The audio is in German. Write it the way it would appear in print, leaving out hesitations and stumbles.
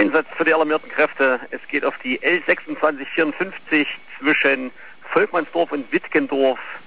Einsatz für die alarmierten Kräfte. Es geht auf die L2654 zwischen Volkmannsdorf und Wittgendorf.